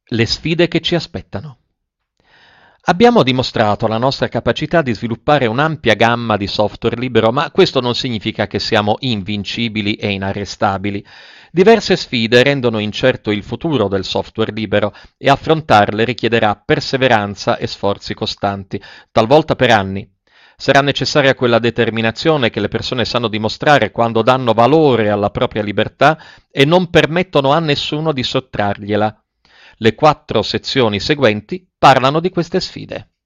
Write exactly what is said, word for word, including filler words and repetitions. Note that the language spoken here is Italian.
Le sfide che ci aspettano. Abbiamo dimostrato la nostra capacità di sviluppare un'ampia gamma di software libero, ma questo non significa che siamo invincibili e inarrestabili. Diverse sfide rendono incerto il futuro del software libero e affrontarle richiederà perseveranza e sforzi costanti, talvolta per anni. Sarà necessaria quella determinazione che le persone sanno dimostrare quando danno valore alla propria libertà e non permettono a nessuno di sottrargliela. Le quattro sezioni seguenti parlano di queste sfide.